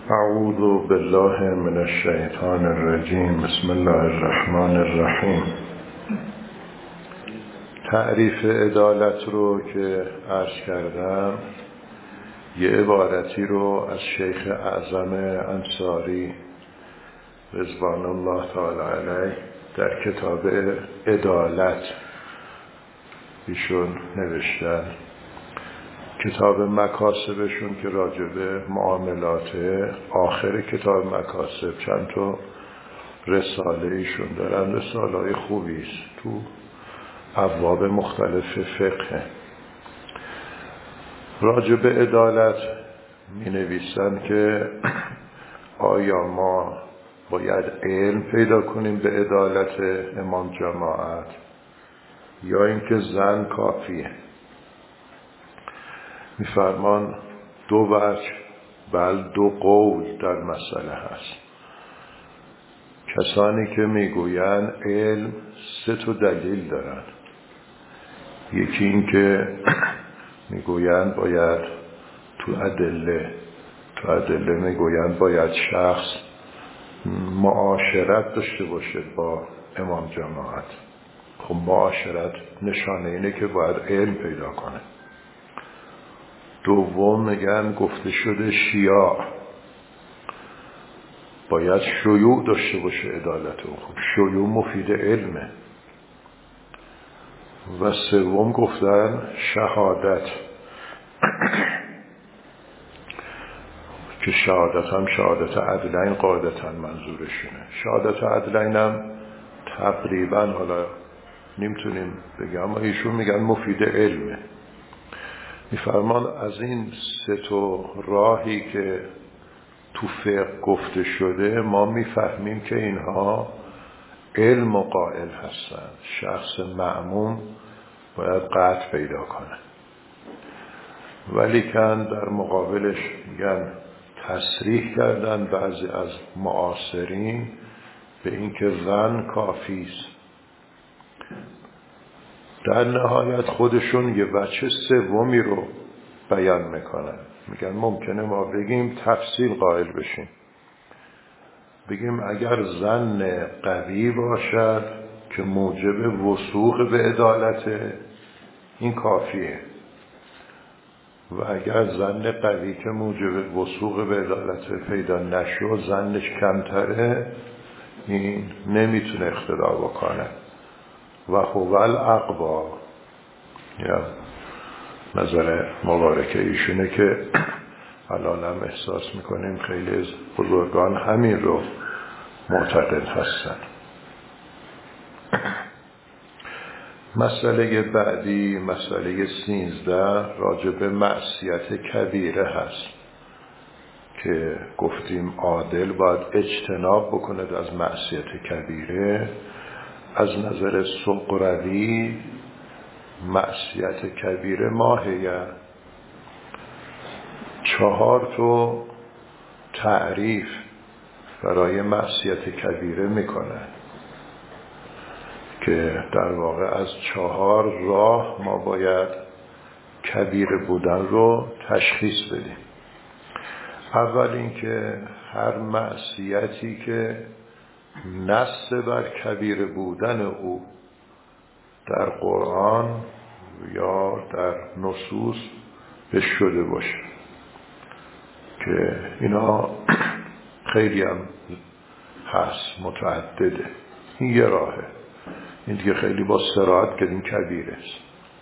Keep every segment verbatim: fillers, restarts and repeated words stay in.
اعوذ بالله من الشیطان الرجیم. بسم الله الرحمن الرحیم. تعریف عدالت رو که عرض کردم، یه عبارتی رو از شیخ اعظم انصاری رضوان الله تعالی علیه در کتاب عدالت ایشون نوشتن. کتاب مکاسبشون که راجبه معاملاته، آخر کتاب مکاسب چند تا رساله ایشون دارن، رساله های خوبی است، تو ابواب مختلف فقه. راجبه عدالت می نویسن که آیا ما باید علم پیدا کنیم به عدالت امام جماعت یا اینکه زن کافیه؟ میفرمان دو وجه بل دو قول در مسئله هست. کسانی که میگوین علم سه تا دلیل دارن. یکی این که میگوین باید تو ادله تو ادله میگوین باید شخص معاشرت داشته باشه با امام جماعت. خب معاشرت نشانه اینه که باید علم پیدا کنه. دوم میگن گفته شده شیاع باید شیوع داشته باشه عدالت. خب شیوع مفید علمه. و سوم گفتن شهادت که شهادت هم شهادت عدلین قاعدتا منظورشونه. شهادت عدلین هم تقریبا حالا نمیتونیم بگم، اما ایشون میگن مفید علمه. میفرمان از این سه تا راهی که تو فقه گفته شده ما میفهمیم که اینها علم و قائل هستن. شخص مأموم باید قطع پیدا کنه، ولیکن در مقابلش میگن تصریح کردن بعضی از معاصرین به اینکه زن کافی است. در نهایت خودشون یه بچه سومی رو بیان میکنن. میگن ممکنه ما بگیم تفصیل قائل بشیم، بگیم اگر زن قوی باشد که موجب وثوق به عدالت، این کافیه. و اگر زن قوی که موجب وثوق به عدالت پیدا نشد، زنش کمتره، این نمیتونه اقتدا بکنه. و هو الاقوا، یا نظر مبارکه ایشونه که الان هم احساس میکنیم خیلی از بزرگان همین رو معتقد هستن. مسئله بعدی، مسئله سینزده، راجع به معصیت کبیره هست که گفتیم عادل باید اجتناب بکند از معصیت کبیره. از نظر سقروی معصیت کبیره ماهیه. چهار تو تعریف برای معصیت کبیره میکنه که در واقع از چهار راه ما باید کبیره بودن رو تشخیص بدیم. اول اینکه هر معصیتی که نص بر کبیره بودن او در قرآن یا در نصوص به شده باشه، که اینا خیلی هم هست، متعدده. این یه راهه. این دیگه خیلی با صراحت که این کبیره است.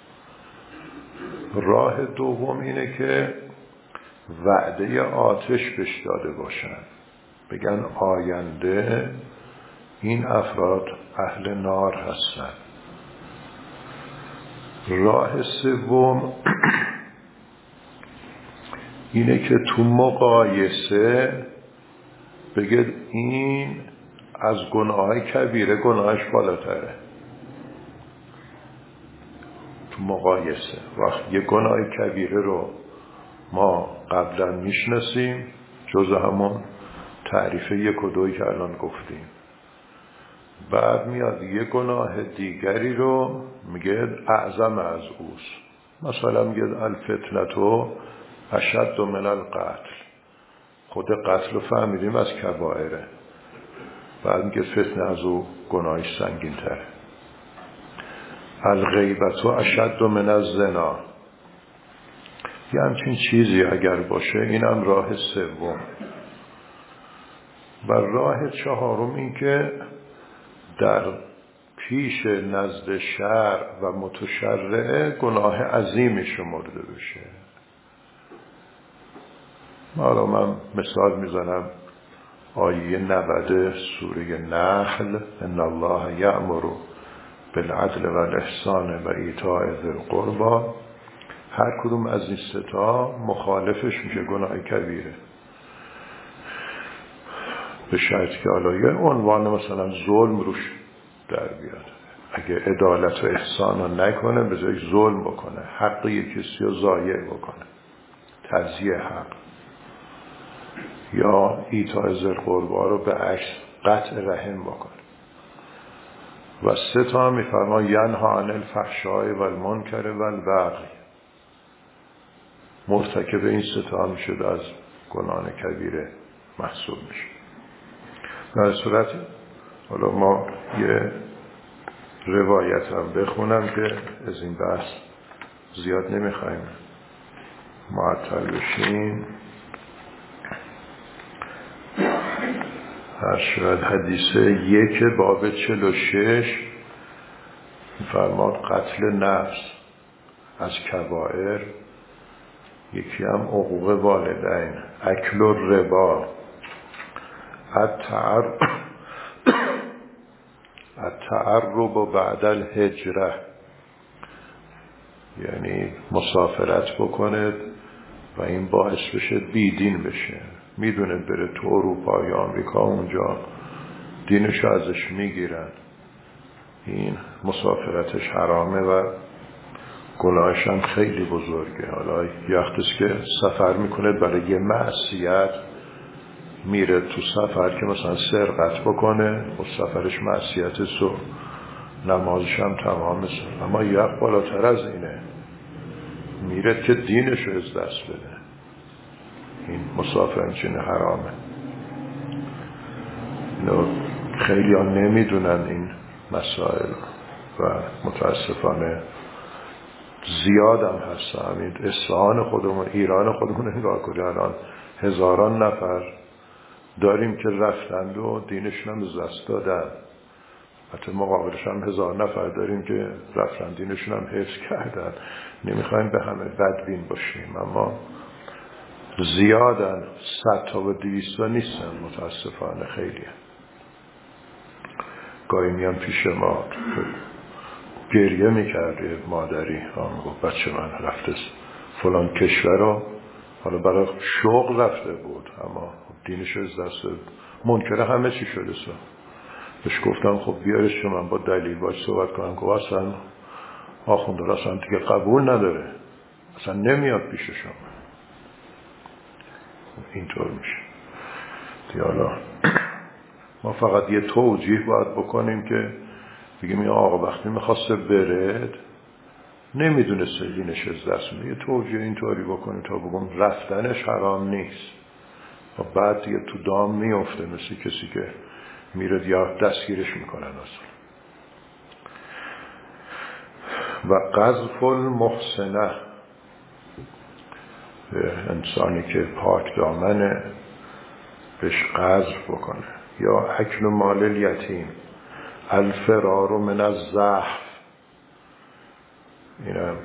راه دوم اینه که وعده آتش بهش داده باشن، بگن آینده این افراد اهل نار هستن. راه سوم اینه که تو مقایسه بگه این از گناه کبیره گناهش بالاتره. تو مقایسه وقت یه گناه کبیره رو ما قبلا میشناسیم، جز همون تعریف یک و دوی که الان گفتیم، بعد میاد یه گناه دیگری رو میگه اعظم از اوست. مثلا میگه الفتنتو اشد من القتل، خود قتل رو فهمیدیم از کبائره، بعد میگه فتنه از او گناهش سنگین تره. الغیبت اشد من الزنا، یه همچین چیزی اگر باشه اینم راه سوم. و راه چهارم این که در پیش نزد شرع و متشرع گناه عظیمی شمرده بشه. حالا من مثال میزنم آیه نود سوره نحل، ان الله یأمر بالعدل والاحسان و ایتاء ذی القربی، هر کدوم از این سه تا مخالفش میشه گناه کبیره، به شرطی که حالا یه عنوان مثلا ظلم روش در بیاد. اگه عدالت و احسان رو نکنه به جای ظلم بکنه، حق یک کسی رو ضایع بکنه، تضییع حق، یا ایتاء ذی القربی رو به عکس قطع رحم بکنه. و سه تا میفرما ینها عن الفحشاء والمنکر والبغی، مرتکب این سه تا میشه از گناه کبیره محسوب میشه. در صورت حالا ما یه روایت هم بخونم که از این بحث زیاد نمیخوایم معطل بشیم. هر شاید حدیث یک باب چل و شش فرماد قتل نفس از کبائر، یکی هم عقوق والدین، اکل الربا، التعرب بعد الهجره، یعنی مسافرت بکنه و این باعث بشه بیدین بشه، میدونه بره تو اروپا یا آمریکا اونجا دینش ازش میگیرن، این مسافرتش حرامه و گناهش هم خیلی بزرگه. حالا یه وقتیست که سفر میکنه برای یه معصیت، میره تو سفر که مثلا سرقت بکنه و سفرش معصیتش و نمازش هم تمام، اما یه وقت بالاتر از اینه، میره که دینش رو از دست بده. این مسافرچین حرامه. اینو خیلی ها نمیدونن این مسائل و متاسفانه زیاد هم هست. همین اصفهان خودمون، ایران خودمون نگاه کنید، الان هزاران نفر داریم که رفتند و دینشون هم از دست دادن. حتی مقابلش هم هزار نفر داریم که رفتن دینشون هم حفظ کردن. نمیخوایم به همه بدبین باشیم، اما زیادن، صد تا و دویست تا نیستن متاسفانه. خیلی گاهی میان پیش ما گریه میکرده مادری، گفت بچه من رفته فلان کشور رو، حالا برای شغل رفته بود اما دینش از دست منکر همه چی شده. سا بهش گفتم خب بیارش که من با دلیل باش صحبت کنم. گفت اصلا آخونده اصلا دیگه قبول نداره، اصلا نمیاد پیش شما. اینطور میشه دیگه. حالا ما فقط یه توجیه باید بکنیم که بگیم این آقا وقتی میخواسته برد نمیدونسته دینش از دست میده، یه توجیه اینطوری بکنیم تا بگم رفتنش حرام نیست و بعد دیگه تو دام میفته، مثل کسی که میرد یا دستگیرش میکنن اصلا. و قذف المحسنه، انسانی که پاک دامنه بهش قذف بکنه. یا اکل مال الیتیم، الفرار من الزحف. اینم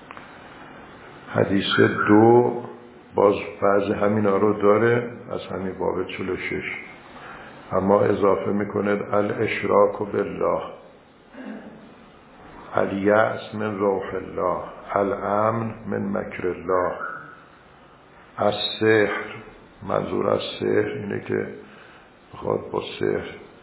حدیث دو باز بعض همینا رو داره از همین باب چهل و شش، اما اضافه میکنه الاشراک بالله، الیأس من روح الله، الامن من مکر الله. از سحر، منظور از سحر اینه که بخواد با سحر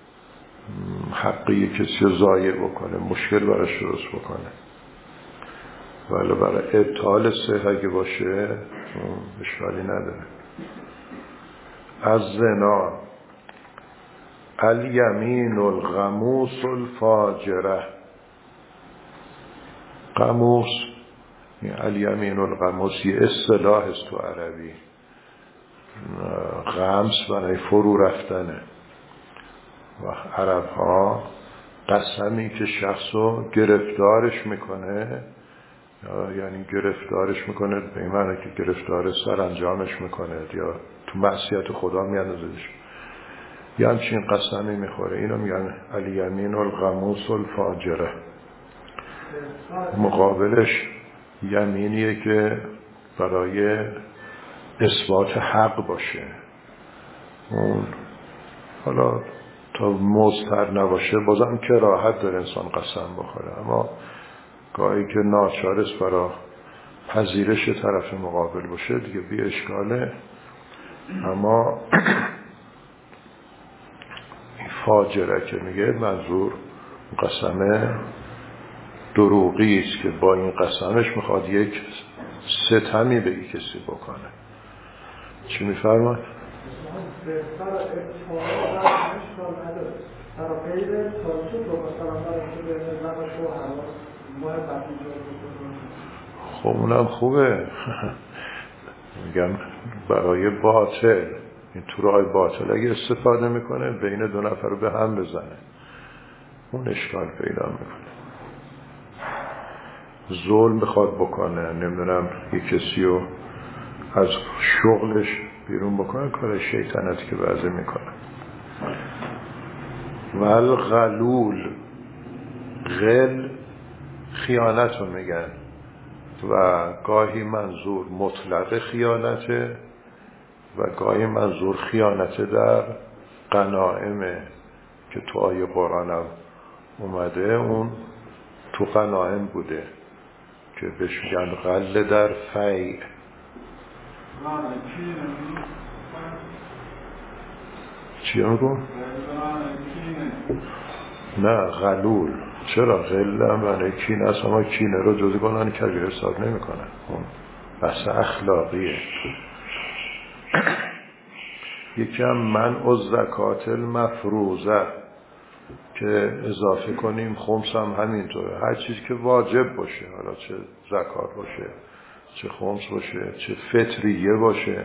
حقی کسی رو ضایع بکنه، مشکل براش درست بکنه. ولی برای ابطال سحر اگه باشه اشکالی نداره. از زنا، الیمین الغموس الفاجره. غموس، الیمین الغموس یه اصطلاح است تو عربی، غمس برای فرو رفتنه. و عرب ها قسمی که شخص رو گرفتارش میکنه، یعنی گرفتارش میکنه به این معنی که گرفتار سرانجامش میکنه یا تو معصیت خدا میاندازش، یه همچین قسمی میخوره. اینو میگن الیمین الغموس الفاجره. مقابلش یمینیه که برای اثبات حق باشه، اون حالا تا مضطر نباشه بازم که راحت داره انسان قسم بخوره، اما گاهی که ناچار است برای پذیرش طرف مقابل باشه دیگه بی اشکاله. اما این فاجره که میگه منظور قسم دروغی است که با این قسمش میخواد یک ستمی به یک کسی بکنه. چی میفرماید؟ خب اونم خوبه. میگم برای باطل، این تو راه باطل اگه استفاده میکنه بین دو نفر رو به هم بزنه، اون اشکال پیدا میکنه. ظلم بخواد بکنه، نمیدونم یک کسی رو از شغلش بیرون بکنه، کار شیطنتی که بعضی میکنه. والغلول، غل خیانت رو میگن و گاهی منظور مطلق خیانته و گاهی منظور خیانته در غنائمه که تو آیه قرآن هم اومده، اون تو غنائم بوده که بهش میگن غل در فیع. چی میگو؟ نه غلول. چرا؟ غل هم معنی کینه است، اما کینه رو جزء گناه کبیره حساب نمی کنن، اون بحث اخلاقیه. یکی هم منع الزکات المفروضه که اضافه کنیم خمس هم همینطوره، هر چیزی که واجب باشه، حالا چه زکات باشه، چه خمس باشه، چه فطریه باشه.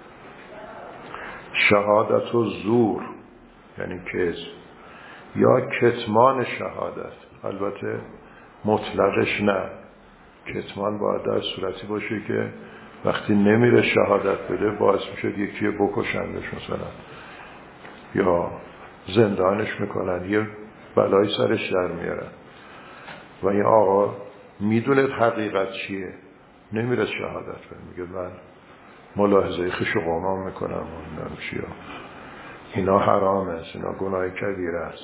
شهادت و زور یعنی کذب یا کتمان شهادت، البته مطلقش نه، کتمان باید در صورتی باشه که وقتی نمیره شهادت بده باعث میشه یکی بکشندش مثلا یا زندانش میکنن، یه بلای سرش در میارن و این آقا میدونه حقیقت چیه، نمیره شهادت بده، میگه من ملاحظه خش و قمام میکنم و چیه. اینا حرام است، اینا گناه کبیره است.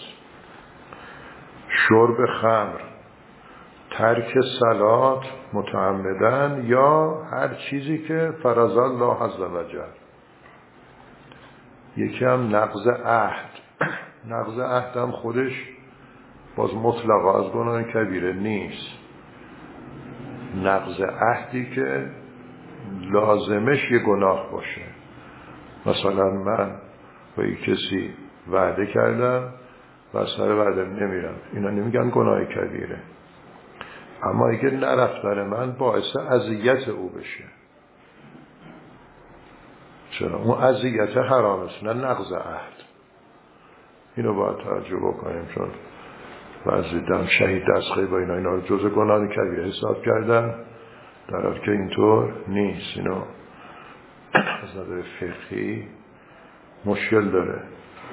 شرب خمر، ترک صلات متعمدن یا هر چیزی که فرض الله عز و جل. یکی هم نقض عهد. نقض عهد هم خودش باز مطلقا از گناه کبیره نیست. نقض عهدی که لازمش یه گناه باشه، مثلا من با یک کسی وعده کردم و سر وعده نمیرم، اینا نمیگن گناه کبیره، اما اگه نرفتن من باعث اذیت او بشه، چرا؟ اون اذیت حرام است نه نقض عهد. اینو باید توجه بکنیم، چون بعضی دم شهید دستخوی با اینا اینا رو جزء گناه کبیره حساب کردن، در حالی که اینطور نیست. اینو از نظر فقهی مشکل داره.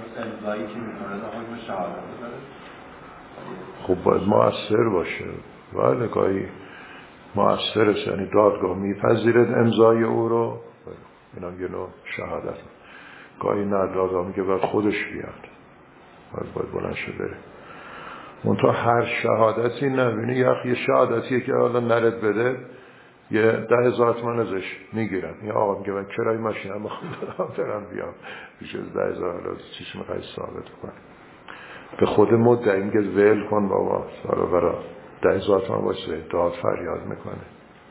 خب باید مؤثر باشه، ولی گاهی مؤثر است، یعنی دادگاه میپذیرد امضای او رو، اینا یه نوع شهادت. گاهی نه، دادگاه میگه باید خودش بیاد، باید باید بلند شده بره. منتها هر شهادتی نبینی، یه شهادتیه که حالا نرد بده یه ده هزار تومن ازش میگیرن. یه آقا میگه من کرای ماشین هم بخوام برم بیام بیش از ده هزار، حالا چیش میخوای ثابت کن؟ به خود مدعی میگه ول کن بابا، سارا برا ده هزار تومن باشه، داد فریاد میکنه.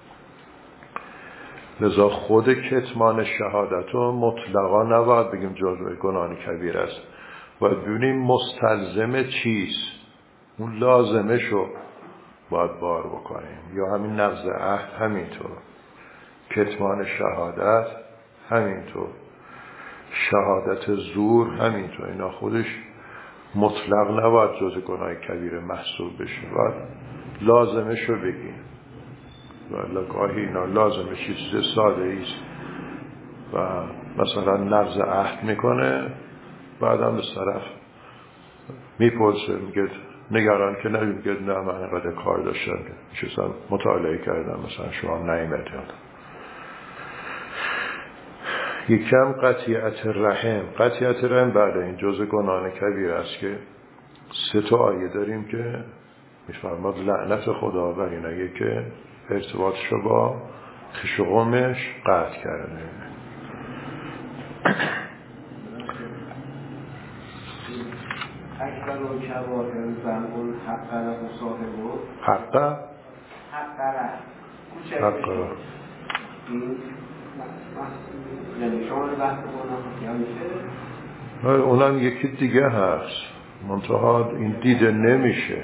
لذا خود کتمان شهادت رو مطلقا نباید بگیم جزء گناه کبیر است، باید ببینیم مستلزم چیست، اون لازمه شو باید بار بکنیم. یا همین نقض عهد همینطور، کتمان شهادت همینطور. شهادت زور همینطور، اینا خودش مطلق نباید جز گناه کبیره محسوب بشه، باید لازمش رو بگیم. ولی گاهی اینا لازمش چیز ساده ایست و مثلا نقض عهد میکنه، بعدم به طرف میپرسه میگه نگران که نبید، میگه نه من اینقدر کار داشتم چیزا مطالعه کردم مثلا شما نیامدید. یکم قطیعت رحم. قطیعت رحم بعد این جزء گناه کبیر است که سه تا آیه داریم که میفرماد لعنت خدا بر اینایی که ارتباطش رو با خویش و قومش قطع کرده. اکبر و کبائر ذنب حقر و صاحبه حقر حقر حقر این یعنی شما رو بحث کنم اونم یکی دیگه هست منتها این دیده نمیشه،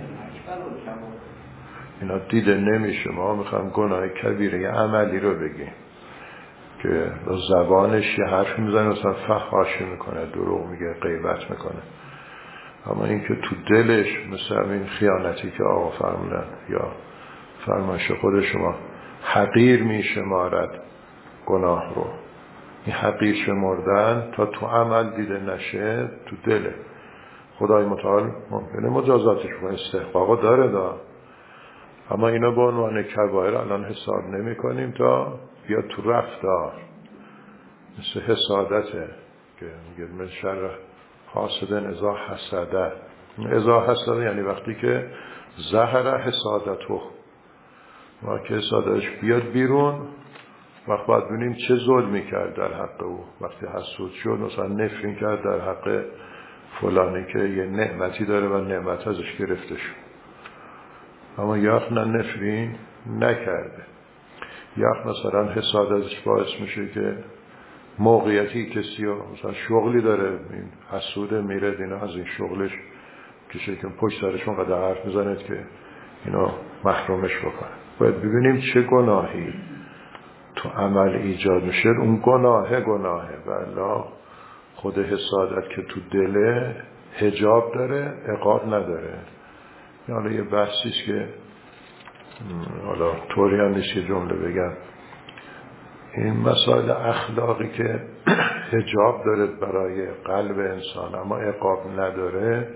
اینا دیده نمیشه. ما میخوام گناه کبیره یه عملی رو بگیم که زبانش یه حرف میزنه مثلا فحاشی میکنه، دروغ میگه، غیبت میکنه، اما این که تو دلش مثل این خیانتی که آقا فرمودن یا فرمایش خود شما حقیر میشمارد گناه رو، این حقیر شمردن تا تو عمل دیده نشه تو دله. خدای متعال ممکنه مجازاتش کنه، استحقاقا داره دا، اما اینا به عنوان کبایر الان حساب نمی کنیم تا بیا تو رفتار، مثل حسادته که میگه من شر حاسدن اذا حسده. اذا حسده یعنی وقتی که زهر حسادتو، ما که حسادتش بیاد بیرون، وقت باید ببینیم چه ظلمی کرد در حق او. وقتی حسود شد مثلا نفرین کرد در حق فلانی که یه نعمتی داره و نعمت ازش گرفته شد، اما یخ نه نفرین نکرده. یخ مثلا حسادتش باعث میشه که موقعیتی کسی ها مثلا شغلی داره، این حسوده میره دینا از این شغلش کسی که پشت سرشون قدر حرف میزند که اینا محرومش بکنه. باید ببینیم چه گناهی تو عمل ایجاد میشه، اون گناهه گناهه و الا خود حسادت که تو دله حجاب داره عقاب نداره. حالا یه بحثیست که حالا طوری هم نیست که جمله بگم، این مسائل اخلاقی که حجاب داره برای قلب انسان اما عقاب نداره،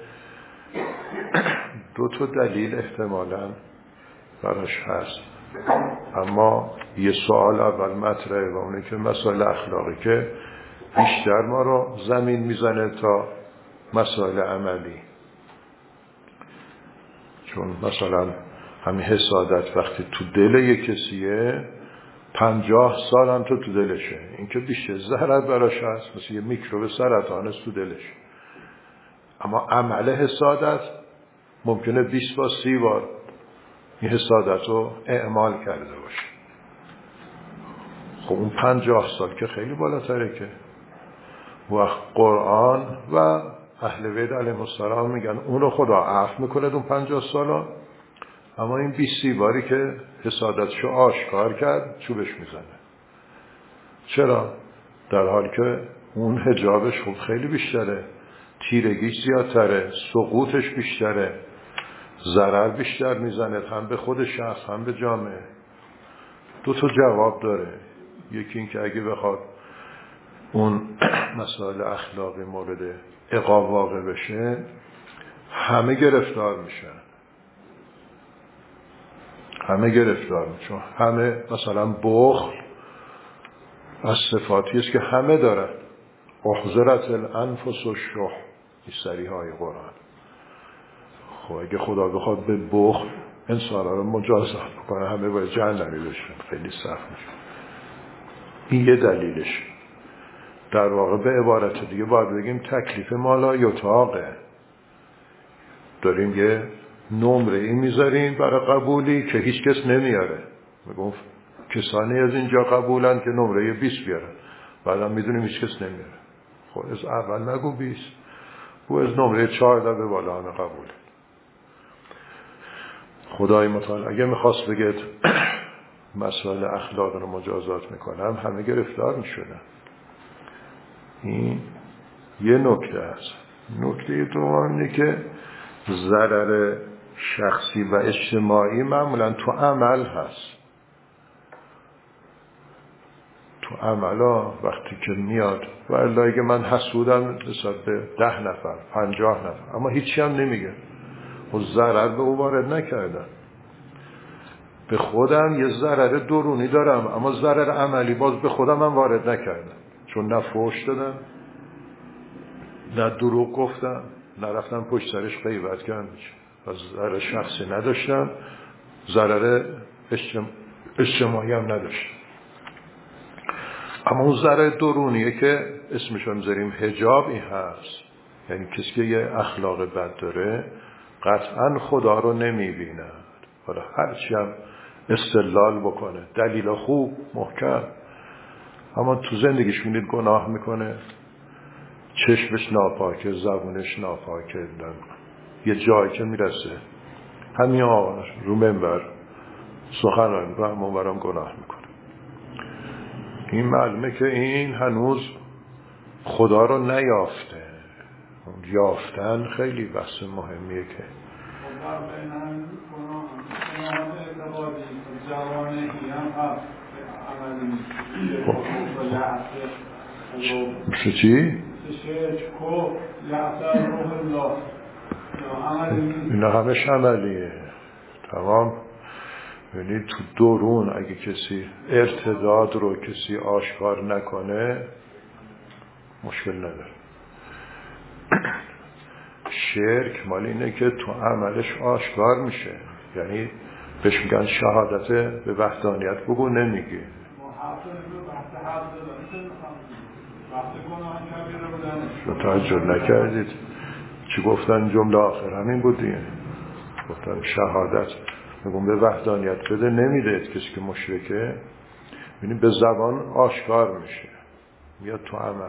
دو تا دلیل احتمالاً براش هست. اما یه سوال اول مطرحه و اونه که مسائل اخلاقی که بیشتر ما رو زمین میزنه تا مسائل عملی. چون مثلا همین حسادت وقتی تو دل یک کسیه پنجاه سال هم تو تو دلشه، این که بیشتر زهرت براش هست، مثل یه میکروب سرطان است تو دلش. اما عمل حسادت ممکنه بیست بار سی بار این حسادت رو اعمال کرده باشه. خب اون پنجاه سال که خیلی بالاتره که وقت قرآن و اهل بیت علیهم السلام میگن اونو خدا عفو میکنه اون پنجاه سالا، اما این بیست باری که حسادتشو آشکار کرد چوبش میزنه. چرا؟ در حالی که اون حجابش خب خیلی بیشتره، تیرگیش زیادتره، سقوطش بیشتره، ضرر بیشتر میزنه هم به خود شخص هم به جامعه. دو تا جواب داره. یکی این که اگه بخواد اون مسائل اخلاقی مورد عقاب واقع بشه همه گرفتار میشن، همه گرفتار میشن. همه مثلا بخل از صفاتی است که همه دارن. احضرت الانفس و شح این سریح های قرآن. خب اگه خدا بخواد به بخل انسان ها رو مجازات بکنه همه باید جهنمی بشن، خیلی سخت میشه. این یه دلیلش. در واقع به عبارت دیگه باید بگیم تکلیف مالا یطاقه. داریم یه نمره این میذاریم برای قبولی که هیچ کس نمیاره. میگم کسانی از اینجا قبولن که نمره بیست بیارن، بعدم میدونیم هیچ کس نمیاره. خب از اول نگو بیست، او از نمره چهارده به بالا همه قبوله. خدای متعال اگه میخواست بگید مسائل اخلاق رو مجازات میکنم همه گرفتار میشدن. این یه نکته است. نکته دوم اینه که ضرر شخصی و اجتماعی معمولا تو عمل هست. تو عملا وقتی که میاد و الا اگه من حسودم نسبت به ده نفر پنجاه نفر اما هیچی هم نمیگه و ضرر به او وارد نکردم، به خودم یه ضرر درونی دارم اما ضرر عملی باز به خودم هم وارد نکردم، چون نه فحش دادم نه دروغ گفتم نه رفتم پشت سرش غیبت کردم و ضرر شخصی نداشتم، ضرر اجتماعی هم نداشتم. اما اون ضرر درونیه که اسمش رو میذاریم حجاب، این هست. یعنی کسی که یه اخلاق بد داره قطعا خدا رو نمیبیند، حالا هرچی هم استدلال بکنه دلیل خوب محکم، اما تو زندگیش میدید گناه میکنه، چشمش ناپاکه، زبونش ناپاکه، یه جایی که میرسه همین آقا رو منبر سخنرانی میکنه اما برام گناه میکنه. این معلومه که این هنوز خدا رو نیافته. یافتن خیلی بحث مهمیه که میشه چی؟ اینا همش عملیه. تمام. یعنی تو درون اگه کسی ارتداد رو کسی آشکار نکنه مشکل نداره. شرک مال اینه که تو عملش آشکار میشه، یعنی بهش میگن شهادت به وحدانیت بگو نمیگی. توجه نکردید چی گفتن؟ جمله آخر همین بود دیگه، گفتن شهادت میگم به وحدانیت بده نمیده. کسی که مشرکه یعنی به زبان آشکار میشه، میاد تو عمل.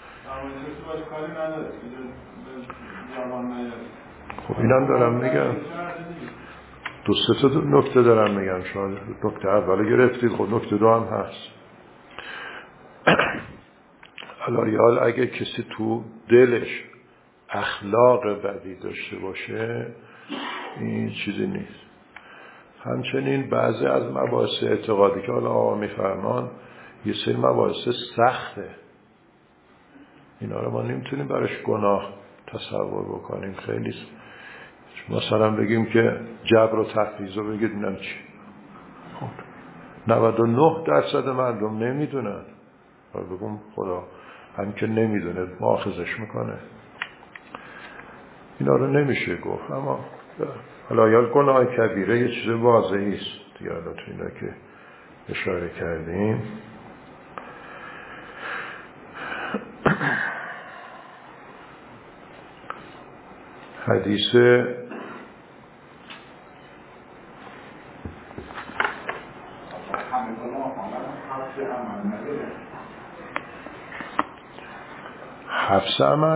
خب اینم دارم میگم، دو سه تا نکته دارم میگم. شاید نکته اول گرفتید، خب نکته دو هم هست. علایال اگه کسی تو دلش اخلاق بدی داشته باشه این چیزی نیست. همچنین بعضی از مباحث اعتقادی که حالا آقا میفرمان یه سری مباحث سخته، اینا رو ما نمیتونیم براش گناه تصور بکنیم. خیلی مثلا بگیم که جبر و تحفیظ رو بگید نم چی، نود و نه درصد مردم نمیدونن و بگم خدا هم که نمیدونه مؤاخذش میکنه، اینا رو نمیشه گفت. اما حالا یا گناه کبیره یه چیز واضحی است دیگه، حالا تو اینا که اشاره کردیم. حدیث حبس عمل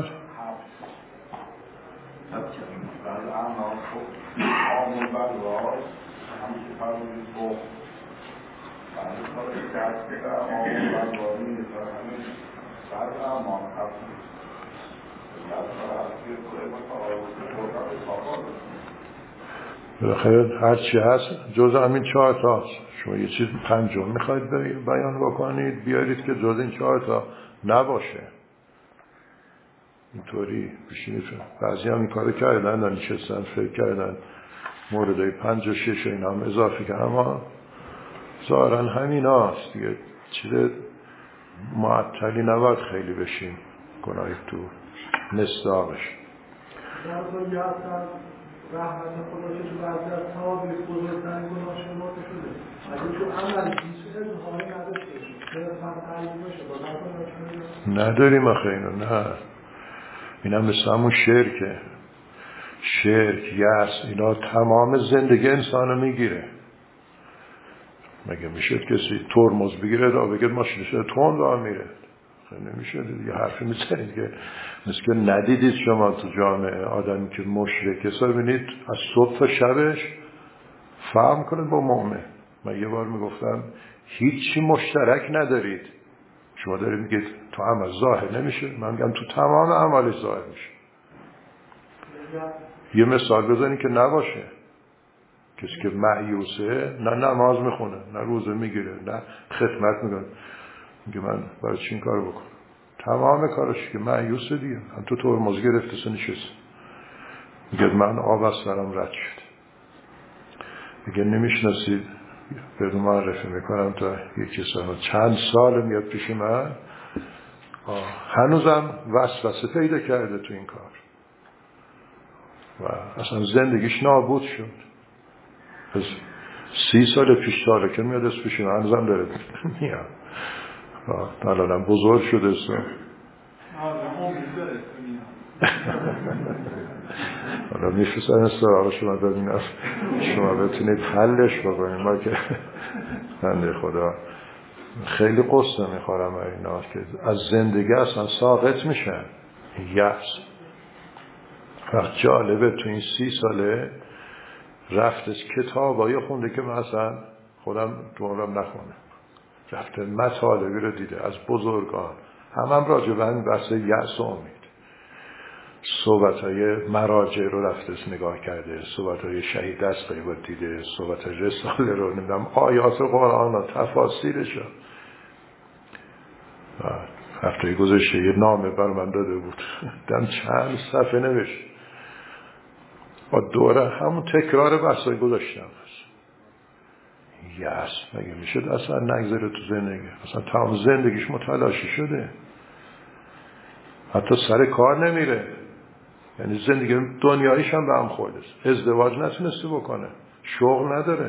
بالاخره هر چی هست جز همین چهار تا. شما یه چیز پنجم میخواید بیان بکنید بیارید که جز این چهار تا نباشه. اینطوری بشینید. بعضی هم این کارو کردن، نشستن فکر کردن موردهای پنج و شش اینا هم اضافه کردن، اما ظاهرا همین هاست دیگه. چیز معطلی نباید خیلی بشین گناهی تو مصداقش. رحمت خدا که تو بعضی از تابع بزرگترین گناه شمرده شده. اگه تو عمل هیچ اظهاری نداشته شد صرفاً تعیین بشه با نکنه نداریم آخه اینو. نه این هم مثل همون شرکه. شرک، یأس، اینا تمام زندگی انسانو میگیره. مگه میشه کسی ترمز بگیره را بگید ماشینش تون را میره؟ نمیشه دیگه. حرفی میزنید که مثل که ندیدید شما تو جامعه آدمی که مشرک حساب ببینید از صبح تا شبش فهم کنه با مؤمن. من یه بار میگفتم هیچی مشترک ندارید شما دارید میگید تو عمل ظاهر نمیشه، من میگم تو تمام اعمالش ظاهر میشه. یه مثال بزنید که نباشه. کسی که مایوسه نه نماز میخونه، نه روزه میگیره، نه خدمت میکنه، میگه من برای چی این کارو بکنم؟ تمام کارش که مایوسه دیگه. هم تو ترمز گرفته سه نشست، میگه من آب از سرم رد شد. میگه نمیشناسید، بدون معرفی میکنم تا یکی سال چند سال میاد پیش من، هنوزم وسوسه پیدا کرده تو این کار و اصلا زندگیش نابود شد. از سی سال پیش ساله که میاد از پیش من، هنوزم داره میاد. الانم بزرگ شده است. حالا میفرستن استراحه شما ببینید شما بتونید حلش بکنید. ما که بنده خدا خیلی قصه میخورم اینا که از زندگی اصلا ساقط میشن. یأس. وقت جالبه تو این سی ساله رفتش کتابایی خونده که مثلا خودم دورم نخونه، رفته مطالبی رو دیده از بزرگان، هم هم راجع به این بحث یأس و امید، صحبت‌های مراجع رو رفته نگاه کرده، صحبت‌های شهید دستقی رو دیده، صحبت رساله رو نمیدونم، آیات قرآن رو، تفاسیرش رو. هفته گذشته یه نامه بر من داده بود، دم چند صفحه نوشت با دوره همون تکرار بحثای گذاشتم. یس مگه میشه اصلا نگذره تو زندگی؟ اصلا تمام زندگیش متلاشی شده، حتی سر کار نمیره، یعنی زندگی دنیاییش هم به هم خورده، ازدواج نتونسته بکنه، شغل نداره.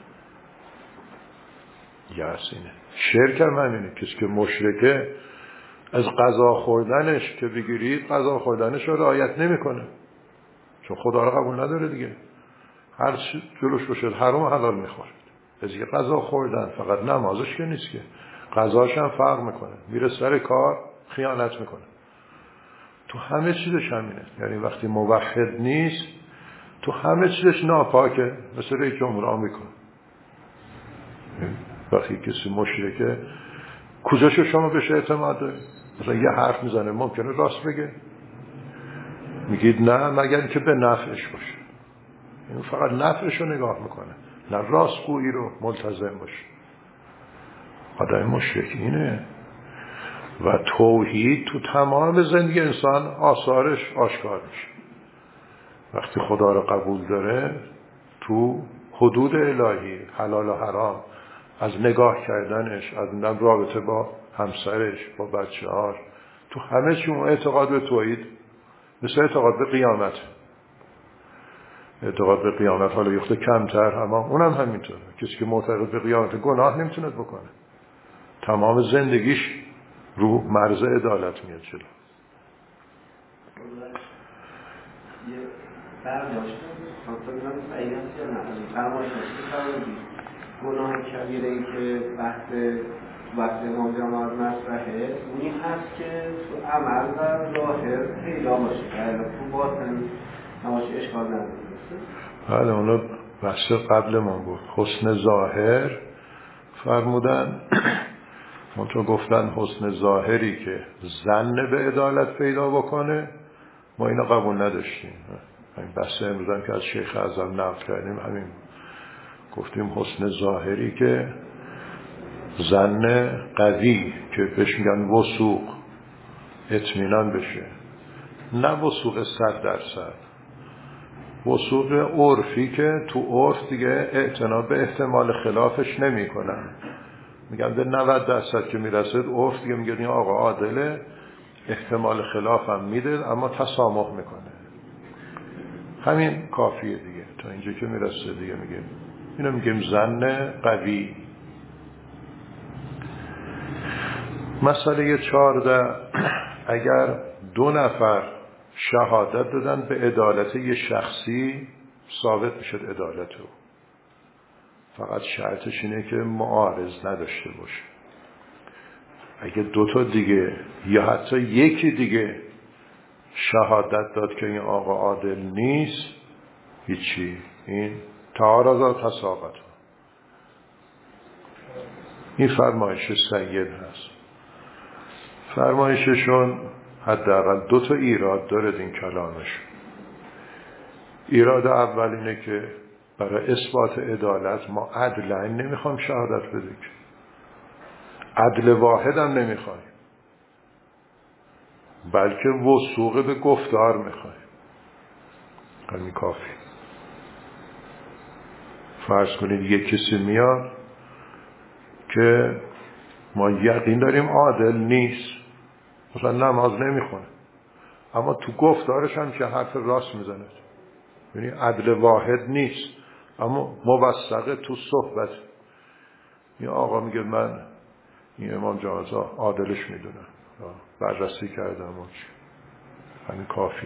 یس اینه شرک هم همینه. کسی که مشرکه از غذا خوردنش که بگیرید غذا خوردنش رو رعایت نمیکنه، چون خدا رو قبول نداره دیگه. هر چی جلوش باشه حرام حلال میخوره. از یه غذا خوردن فقط نمازش که نیست که، غذاش هم فرق میکنه، میره سر کار خیانت میکنه، تو همه چیزش همینه. یعنی وقتی موحد نیست تو همه چیزش ناپاکه، مثل رئیس جمهور آمریکا. وقتی کسی مشرکه کجاشو شما بهش اعتماد دارید؟ مثلا یه حرف میزنه ممکنه راست بگه، میگید نه مگر که به نفعش باشه، این فقط نفعش رو نگاه میکنه، نه راستگویی رو ملتزم باشه. آدم مشرک اینه. و توحید تو تمام زندگی انسان آثارش آشکار میشه. وقتی خدا رو قبول داره تو حدود الهی، حلال و حرام، از نگاه کردنش، از رابطه با همسرش، با بچه‌هاش، تو همه چی اون اعتقاد به توحید مثل اعتقاد به قیامت. اعتقاد به قیامت حالا یخته کمتر، اما اونم همینطوره. کسی که معتقد به قیامت گناه نمیتونه بکنه، تمام زندگیش رو مرز عدالت میاد جلو. یه برداشت خاطر من صحیح است یا نه؟ فرمایشاتی فرمودید گناه کبیره ای که بحث وقت امام جماعت مطرحه اونی هست که تو عمل و ظاهر پیدا باشه، تو باطن نباشه اشکال نداره. بله اونو بحث قبل من بود. حسن ظاهر فرمودن، منطقه گفتن حسن ظاهری که ظن به عدالت پیدا بکنه، ما اینو قبول نداشتیم. این بحث امروز که از شیخ اعظم نقل کردیم همین، گفتیم حسن ظاهری که ظن قوی که بهش میگن وثوق، اطمینان بشه، نه وثوق صد درصد، وثوق عرفی که تو عرف دیگه اعتنا به احتمال خلافش نمی کنن، میگن به نود درصد که میرسد عرف دیگه میگه این آقا عادله، احتمال خلاف هم میده اما تسامح میکنه. همین کافیه دیگه، تا اینجا که میرسه دیگه میگیم اینو میگیم ظن قوی. مسئله چهارده، اگر دو نفر شهادت دادن به عدالت یه شخصی ثابت میشد عدالتو، فقط شرطش اینه که معارض نداشته باشه. اگه دوتا دیگه یا حتی یکی دیگه شهادت داد که این آقا عادل نیست، هیچی، این تعارض و تساقط. این فرمایش سید هست. فرمایششون حداقل دو تا ایراد داره این کلامش. ایراد اول اینه که برای اثبات عدالت ما عدلین نمیخوام شهادت بدیم، عدل واحد هم نمیخوایم، بلکه وثوق به گفتار میخوایم. همین کافی. فرض کنید یک کسی میاد که ما یقین داریم عادل نیست، مثلا نماز نمیخونه، اما تو گفتارش هم که حرف راست میزنه، یعنی عدل واحد نیست اما موثقه تو صحبت. این آقا میگه من این امام جماعت عادلش میدونم، بررسی کردم و چی، همین کافی.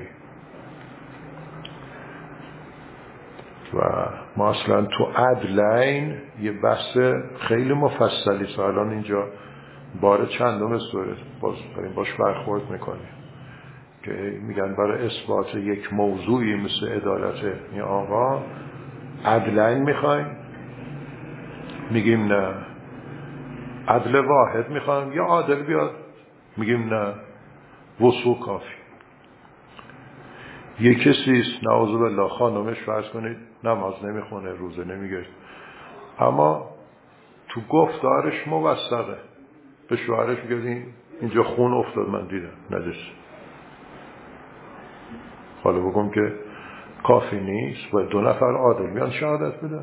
و ما اصلا تو عدلین یه بحث خیلی مفصلی است، الان اینجا بار چندم سوره باز داریم باش برخورد میکنیم که میگن برای اثبات یک موضوعی مثل عدالت این آقا عدلین میخوایم، میگیم نه. عدل واحد میخوایم یا عادل بیاد، میگیم نه، وثوق کافی. یک کسی است نعوذ بالله خانمش فرض کنید نماز نمیخونه، روزه نمیگیره، اما تو گفتارش موثقه، به شوهرش میگه اینجا خون افتاد من دیدم نجس. حالا بگم که کافی نیست، باید دو نفر عادل بیان شهادت بدن.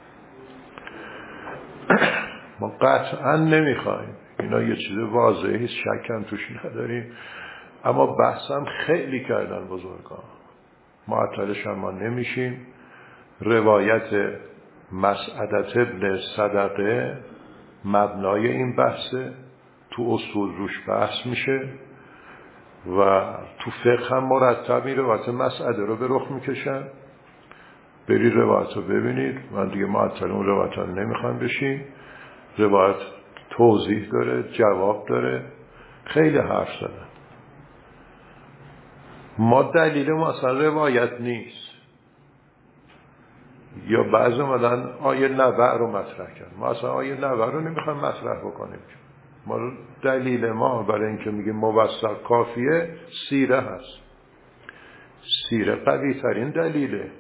ما قطعا نمیخوایم، اینا یه چیز واضحی است، شک هم توش نداریم، اما بحثم خیلی کردن بزرگان، معطلش هم ما نمیشیم. روایت مسعدت ابن صدقه مبنای این بحثه، تو اصول روش بحث میشه و تو فقه هم مرتبی روایت مسعده رو به رخ میکشن. بری روایت رو ببینید، من دیگه معطل اون روایت رو نمیخوام بشیم. روایت توضیح داره، جواب داره، خیلی حرف زدن. ما دلیل ما اصلا روایت نیست، یا بعضی مدن آیه نبع رو مطرح کرد، ما اصلا آیه نبع رو نمیخوایم مطرح بکنیم. ما دلیل ما برای اینکه میگیم موثق کافیه سیره هست. سیره قوی ترین دلیله،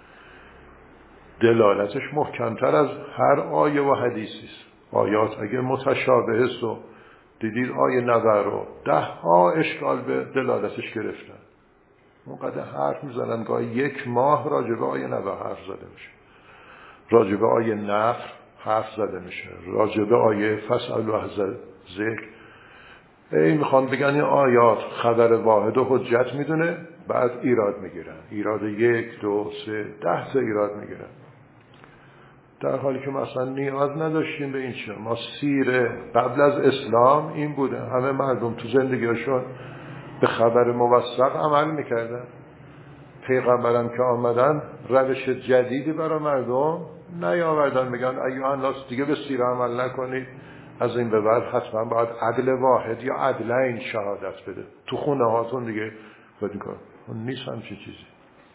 دلالتش محکمتر از هر آیه و حدیثی است. آیات اگه متشابه است و دیدید آیه نبع رو ده ها اشکال به دلالتش گرفتن، اونقدر حرف میزنن گاهی یک ماه راجع به آیه نبع حرف زده میشه، راجع به آیه نفر حرف زده میشه، راجع به آیه فسأل و ذکر. ای میخوان بگن این آیات خبر واحد و حجت میدونه، بعد ایراد میگیرن، ایراد یک دو سه ده تا ایراد میگیرن، در حالی که مثلا نیاز نداشتیم به این چیز. ما سیره قبل از اسلام این بوده، همه مردم تو زندگیشون به خبر موثق عمل میکردن. پیغمبرم که آمدن روش جدیدی برای مردم نیاوردن، میگن ایها الناس دیگه به سیره عمل نکنید، از این به بعد حتما باید عدل واحد یا عدلین شهادت بده، تو خونه هاتون دیگه باید کن. اون نیست همچین چیزی.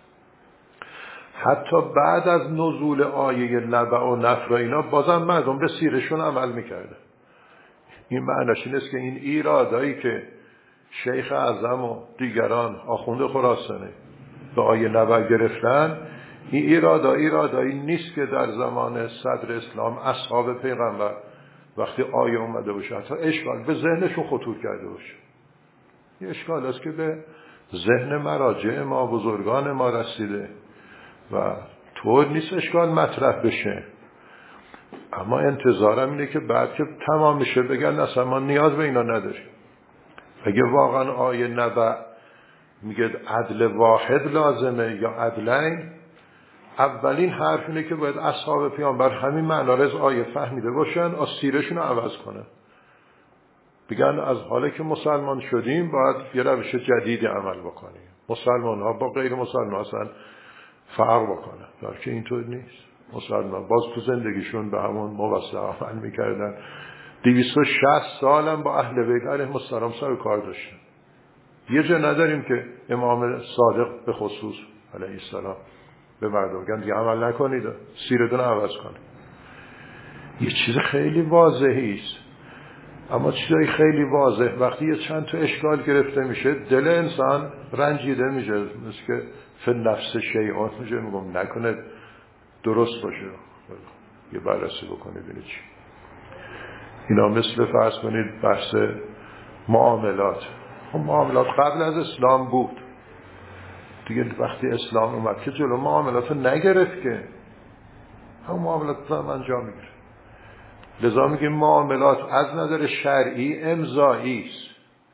حتی بعد از نزول آیه نبع و نفر اینا بازم مردم به سیرشون عمل میکردن. این معنیش این است که این ایرادایی که شیخ اعظم و دیگران آخوند خراسانی به آیه نبع گرفتن، این ایرادا ایرادایی نیست که در زمان صدر اسلام اصحاب پیغمبر وقتی آیه اومده باشه حتی اشکال به ذهنشون خطور کرده باشه. این اشکال است که به ذهن مراجع ما بزرگان ما رسیده و طور نیست اشکال مطرح بشه. اما انتظارم اینه که بعد که تمام میشه بگن اصلا ما نیاز به اینا نداریم. اگه واقعا آیه نبع میگه عدل واحد لازمه یا عدلین، اولین حرف اینه که باید اصحاب پیامبر همین معنا رو از آیه فهمیده باشن، از سیرشون رو عوض کنن، بگن از حالی که مسلمان شدیم باید یه روش جدیدی عمل بکنیم، مسلمان ها با غیر مسلمان اصلا فرق بکنن، در که اینطور نیست. مسلمان باز تو زندگیشون به همون موثق عمل میکردن. دویست و شصت سالم با اهل بیت علیهم السلام سر کار داشتن. یه جا نداریم که امام صادق به خصوص علیه السلام به مردم بگن دیگه عمل نکنید، سیرتون عوض کنید. یه چیز خیلی واضحی است. اما چیزای خیلی واضح وقتی یه چند تا اشکال گرفته میشه دل انسان رنجیده میشه، مثل که فی نفس شیئان میشه، میگم نکنه درست باشه، یه بررسی بکنید ببینید چی. اینا مثل فرض کنید بحث معاملات. معاملات قبل از اسلام بود دیگه، وقتی اسلام اومد که جلو معاملات رو نگرفت که هم معاملات هم انجام میگیره. لذا میگیم معاملات از نظر شرعی امضایی است.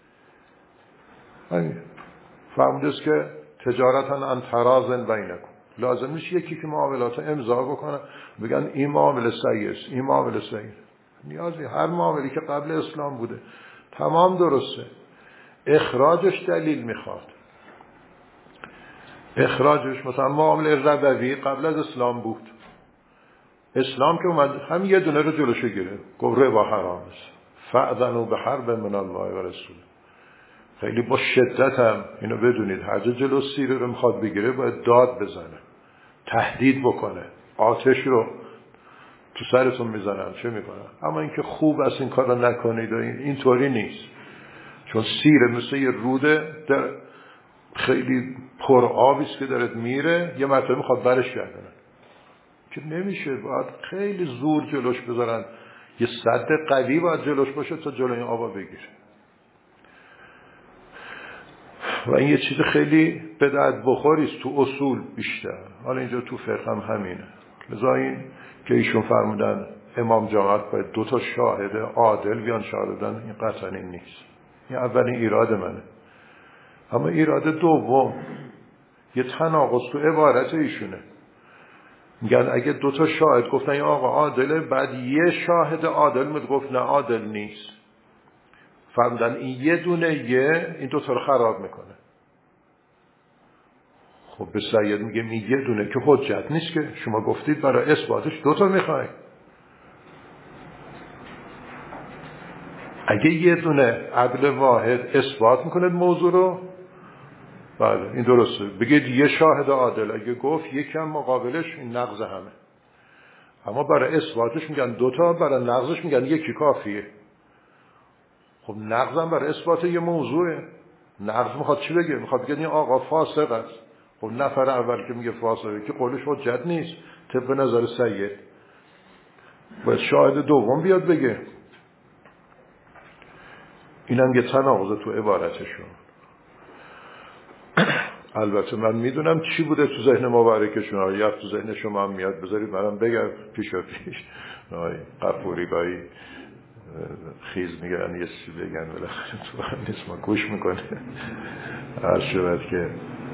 فهمید است که تجارتا عن تراض بینکم، لازم نیست یکی که معاملات رو امضا بکنه بگن این معامله صحیح است این معامله صحیح. نیازی هر معاملی که قبل اسلام بوده تمام درسته. اخراجش دلیل میخواد. اخراجش مثلا معامله ربوی قبل از اسلام بود، اسلام که اومد هم یه دونه رو جلوشو گرفت، گفت ربا حرام است، فأذنوا بحرب من الله و رسول. خیلی با شدت هم اینو بدونید، هر جا جلو سیره رو میخواد بگیره باید داد بزنه، تهدید بکنه، آتش رو تو سرتون میزنم چه میکنم. اما اینکه خوب است این کار رو نکنید و این اینطوری نیست، چون سیره مثل یه روده در خیلی پر آبی است که دارد میره، یه مرتبه میخواد برش گردونه که نمیشه، باید خیلی زور جلوش بذارن، یه سد قوی باید جلوش باشه تا جلوی این آبا بگیره. و این یه چیز خیلی به درد بخوریست تو اصول بیشتر، حالا اینجا تو فقه هم همینه. لذا این که ایشون فرمودن امام جماعت باید دو تا شاهد عادل بیان شاهدن، این قطعا این نیست. این اولین ایراد منه. اما ایراد دوم یه تناقض تو عبارت ایشونه. میگن اگه دو تا شاهد گفتن این آقا عادله، بعد یه شاهد عادل میگه گفت نه عادل نیست، فرمودن این یه دونه یه این دو تا رو خراب میکنه. خب به سید میگه این یه دونه که حجت نیست که، شما گفتید برای اثباتش دو تا میخواید. اگه یه دونه عدل واحد اثبات میکنه موضوع رو، بله این درسته، بگید یه شاهد عادل، اگه گفت یکم مقابلش این نقض همه. اما برای اثباتش میگن دوتا، برای نقضش میگن یکی کافیه. خب نقضم برای اثبات یه موضوعه. نقض میخواد چی بگه؟ میخواد بگه این آقا فاسق است. خب نفر اول که میگه فاسقه که قولش حجت نیست طبق نظر سید، باید شاهد دوم بیاد بگه. اینم یه تناقض تو عبارتشون. البته من میدونم چی بوده تو ذهن مبارکشون، یا تو ذهن شما هم میاد، بذارید منم بگم پیشا پیش. نای قفوری گاهی خیز میگن یه چیزی بگن بالاخره تو هم نیست، ما گوش میکنه. هر شود که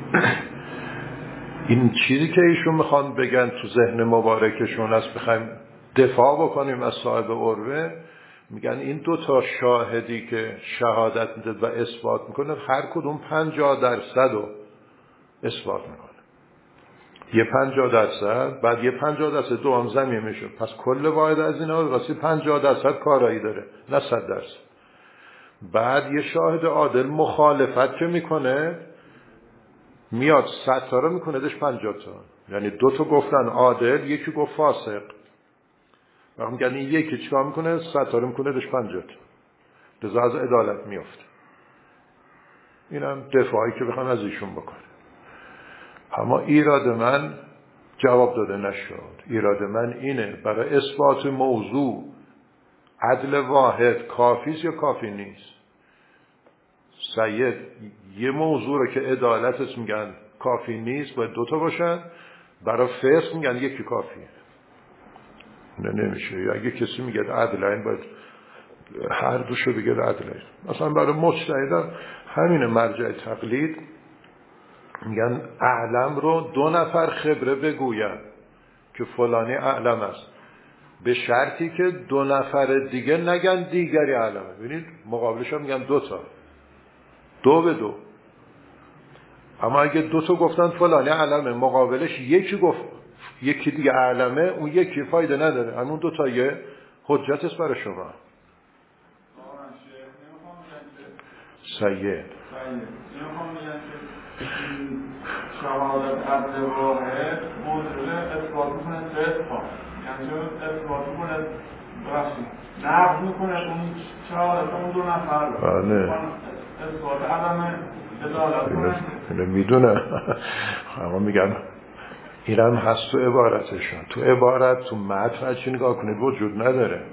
این چیزی که ایشون میخوان بگن تو ذهن مبارکشون است، بخوایم دفاع بکنیم از صاحب عروه، میگن این دو تا شاهدی که شهادت میده و اثبات میکنه هر کدوم پنجاه درصد رو اثبات میکنه، یه پنجاه درصد، بعد یه پنجاه درصد دو هم زمین میشه، پس کل واحد از اینا راستی پنجاه درصد کارایی داره نه صد درصد. بعد یه شاهد عادل مخالفت که میکنه میاد صد تا رو میکنه دش پنجاه تا، یعنی دو تا گفتن عادل یکی گفت فاسق، وقتی میگن این یکی چیکار میکنه صد تا رو میکنه دش پنجاه تا، لذا از عدالت میفته. اینم دفاعی که بخوام از ایشون بکنه. اما ایراد من جواب داده نشد. ایراد من اینه برای اثبات موضوع عدل واحد کافیست یا کافی نیست؟ سید یه موضوع رو که عدالتش میگن کافی نیست باید دوتا باشن، برای فسق میگن یکی کافیه. نه نمیشه. اگه کسی میگه عدل باید هر دوشو بگه عدل. مثلا برای مجتهدان همین مرجع تقلید میگن اعلم رو دو نفر خبره بگوین که فلانی اعلم است، به شرطی که دو نفر دیگه نگن دیگری اعلمه. ببینید مقابلش هم میگن دو تا، دو به دو. اما اگه دو تا گفتن فلانی اعلمه، مقابلش یکی گفت یکی دیگه اعلمه، اون یکی فایده نداره، همون دو تا یه حجت است برای شما. سید شهادت عدل واحد موضوع اثبات کنه سه اتفاق، یعنی چون اثبات کنه نقض میکنه اون شهادت اون دو نفر رو بله اثبات عدم عدالت کنه. اینو میدونم اما میگم اینم هست تو عبارتشون. تو عبارت تو متن چی نگاه کنید وجود نداره.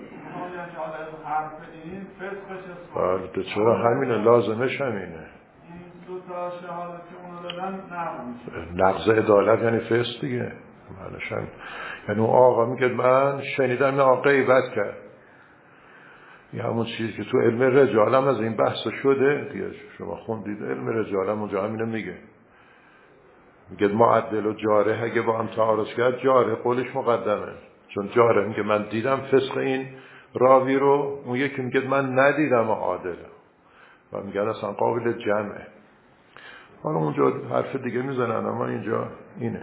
بله چرا همینه، لازمش همینه. این دو تا شهادت که اونو دادن نقض میشه. نقض عدالت یعنی فسق دیگه. معنیش هم یعنی اون آقا میگه من شنیدم نه آقا غیبت کرد. این همون چیزی که تو علم رجال هم از این بحث شده دیگه، شما خوندید علم رجال هم اونجا همینه میگه. میگه معدل و جاره اگه با هم تعارض کرد جاره قولش مقدمه، چون جاره میگه من دیدم فسق این راوی رو، اون یکی میگه من ندیدم عادله و میگن اصلا قابل جمعه. حالا اونجا حرف دیگه میزنن اما اینجا اینه.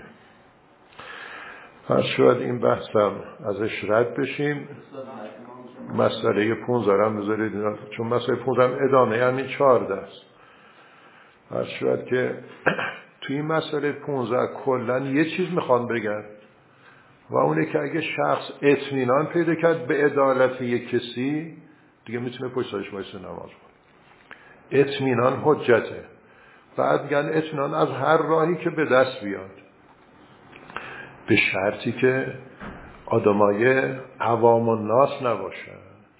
پس شاید این بحثم ازش رد بشیم. مسئله پونزده هم بذارید چون مسئله پونزده هم ادامه همین چهارده است. پس شاید که توی این مسئله پونزده کلن یه چیز میخوان بگن و اونه که اگه شخص اطمینان پیدا کرد به عدالت یک کسی دیگه میتونه پشت سرش وایسه نماز بخونه. اطمینان حجته. بعد میگن اطمینان از هر راهی که به دست بیاد، به شرطی که آدمای عوام و ناس نباشن.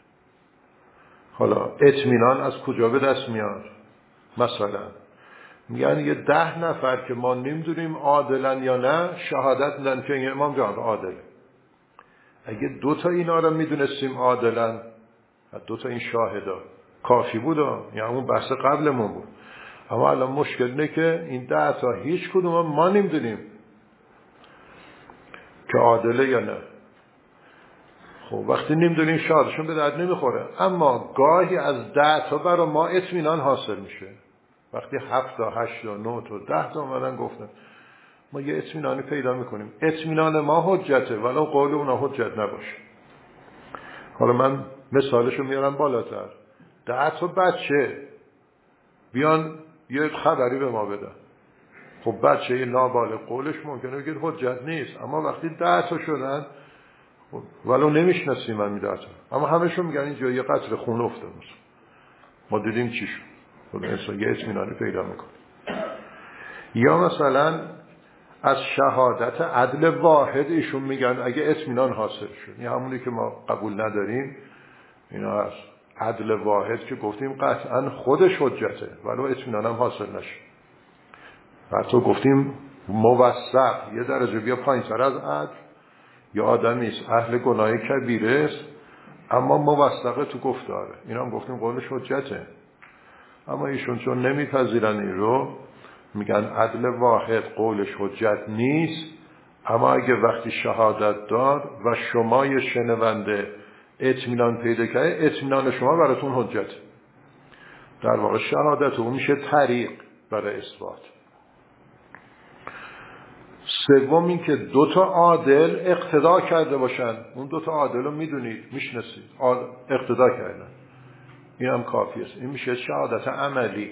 حالا اطمینان از کجا به دست میاد؟ مثلا میگن یه ده نفر که ما نمیدونیم عادلن یا نه شهادت میدن که این امام جان عادله. اگه دو تا اینا رو میدونستیم عادلن، دو تا این شاهدا کافی بود، یعنی اون بحث قبلمون بود. اما الان مشکل اینه که این ده تا هیچ کدوم ما نمیدونیم که عادله یا نه. خب وقتی نمیدونیم شهادتشون به درد نمیخوره. اما گاهی از ده تا برای ما اطمینان حاصل میشه. وقتی هفت تا هشت تا نه تا ده تا اومدن گفتن ما یه اطمینانی پیدا میکنیم. اطمینان ما حجته ولو قول اونا حجت نباشه. حالا من مثالشو میارم بالاتر. ده تا بچه بیان یه خبری به ما بدن. خب بچه یه نابالغ قولش ممکنه بگید حجت نیست، اما وقتی ده تا شدن ولو نمیشناسیم من میده تا، اما همشون میگن اینجا یه قطره خون افتاد ما دیدیم چی شد. خب انسان یه اطمینانی پیدا میکنه. یا مثلا از شهادت عدل واحد ایشون میگن اگه اطمینان حاصل شد، این همونی که ما قبول نداریم اینا هست. عدل واحد که گفتیم قطعا خودش حجته ولو اطمینان هم حاصل نشه. حتی گفتیم موثق یه درجه بیا پایین‌تر از عدل، یا آدمی است اهل گناه کبیره است اما موثقه تو گفتاره، اینا هم گفتیم قولش حجته. اما ایشون چون نمیپذیرن این رو میگن عدل واحد قولش حجت نیست، اما اگه وقتی شهادت داد و شما یه شنونده اطمینان پیدا کرد اطمینان شما براتون حجت. در واقع شهادت اون میشه طریق برای اثبات. سوم این که دو تا عادل اقتدا کرده باشن. اون دو تا عادل رو میدونید میشناسید اقتدا کردن، این هم کافی است. این میشه شهادت عملی.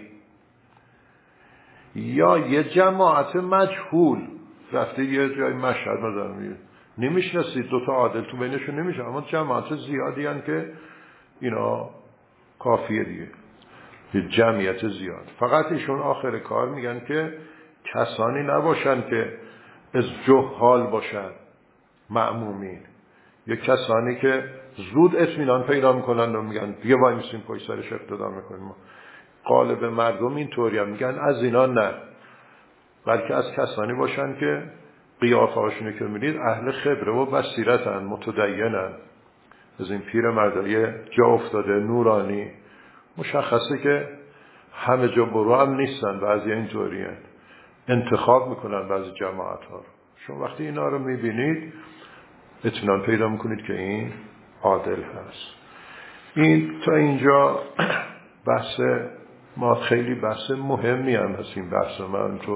یا یه جماعت مجهول رفته یه جای مشهد مثلا نمیشناسید دو تا عادل تو بینشون نمیشه، اما جماعت زیادی هن که اینا کافیه دیگه، یه جمعیت زیاد. فقط ایشون آخر کار میگن که کسانی نباشن که از جهال باشن مأمومین، یا کسانی که زود اطمینان پیدا میکنن و میگن دیگه وای میسیم پای سرش اقتدا میکنیم. غالب مردم این طوری هم میگن از اینا نه، بلکه از کسانی باشن که قیافه هاشونی که میدید اهل خبره و بصیرتن، متدینن، از این پیر مردای جا افتاده نورانی. مشخصه که همه جا برو هم نیستن، بعضی اینطوری هن. انتخاب میکنن بعضی جماعت ها رو. شما وقتی اینا رو میبینید اطمینان پیدا میکنید که این عادل هست. این تا اینجا بحث ما خیلی بحث مهمی هم هست. این بحث من تو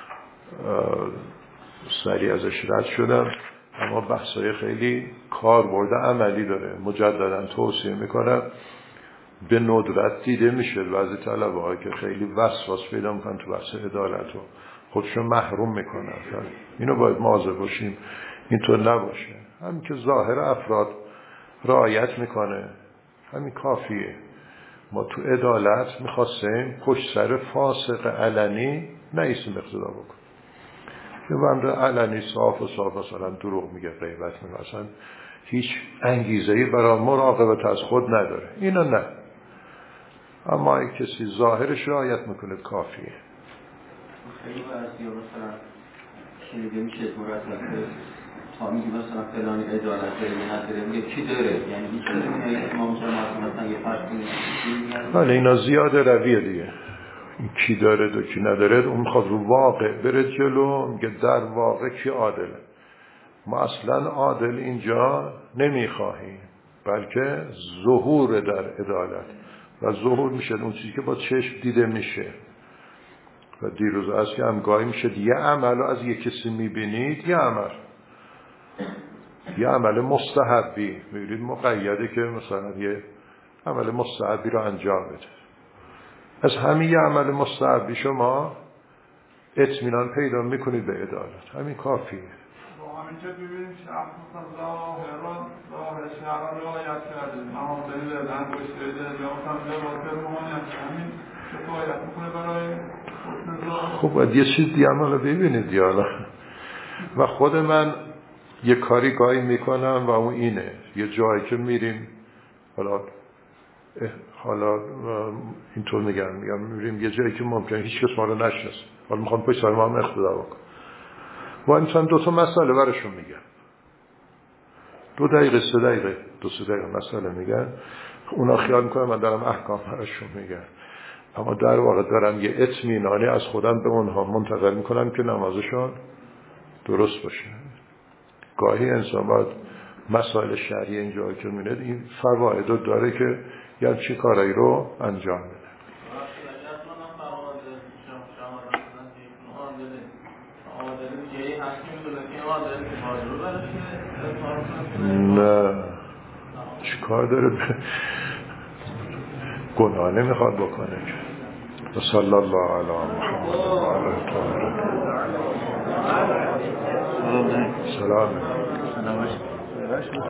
سریع ازش رد شدم، اما بحثای خیلی کاربرد عملی داره. مجددا توصیه میکنم، به ندرت دیده میشه بعضی طلبه ها که خیلی وسواس پیدا میکنن تو بحث عدالت و خودشون محروم میکنن. اینو باید مواظب باشیم اینطور نباشه. همین که ظاهر افراد رعایت میکنه، همین کافیه. ما تو عدالت میخواستیم پشت سر فاسق علنی نایستیم اقتدا بکن. یه بنده علنی صاف و صاف مثلا دروغ میگه، غیبت میگه، اصلا هیچ انگیزه‌ای برای مراقبت از خود نداره، اینا نه. اما اگه کسی ظاهرش رعایت میکنه کافیه. خیلی بعضی مثلا شنیده میشه مرتب تا میگه مثلا فلانی عدالت داره نداره، میگه کی داره، یعنی هیچ کسی نمیگه امام جماعت مثلا یه فرض کنید. بله اینا زیاده رویه دیگه. این کی داره و کی نداره اون میخواد رو واقع بره جلو، میگه در واقع کی عادله. ما اصلا عادل اینجا نمیخواهیم، بلکه ظهور در عدالت و ظهور میشه اون چیزی که با چشم دیده میشه. و دیروز از که همگاهی میشه یه عمل از یه کسی میبینید، یه عمل یه عمل مستحبی میبینید مقیده که مثلا یه عمل مستحبی رو انجام بده. از همین یه عمل مستحبی شما اطمینان پیدا میکنید به عدالت، همین کافیه. با همین که ببینیم شخص مثلا ظاهران ظاهر شهران رعایت کرده، محاضری دادن گشته ده یا مثلا لباس روحانیت، همین کفایت میکنه برای حسن ظاهر. خب باید یه چیز دیگه عمل ببینید دیالا. و خود من یه کاری گاهی میکنم و اون اینه، یه جایی که میریم حالا حالا اینطور میگم میگم میریم یه جایی که ممکنه هیچ کس ما رو نشناسه، حالا میخوام پشت سر ما هم اقتدا بکنم و اینطور دو تا مسئله برشون میگم، دو دقیقه سه دقیقه دو سه دقیقه مسئله میگن، اونا خیال میکنن من دارم احکام برشون میگم، اما در واقع دارم یه اطمینانی از خودم به اونها منتقل میکنم که نمازشون درست باشه. گاهی انسان باید مسائل شرعی اینجا که می‌بینید این فواید رو داره که یا چی کارایی رو انجام بده. نه چی کار داره؟ گناه نمیخواد بکنه. و صلی الله علی محمد و علی طاهرین. سلام.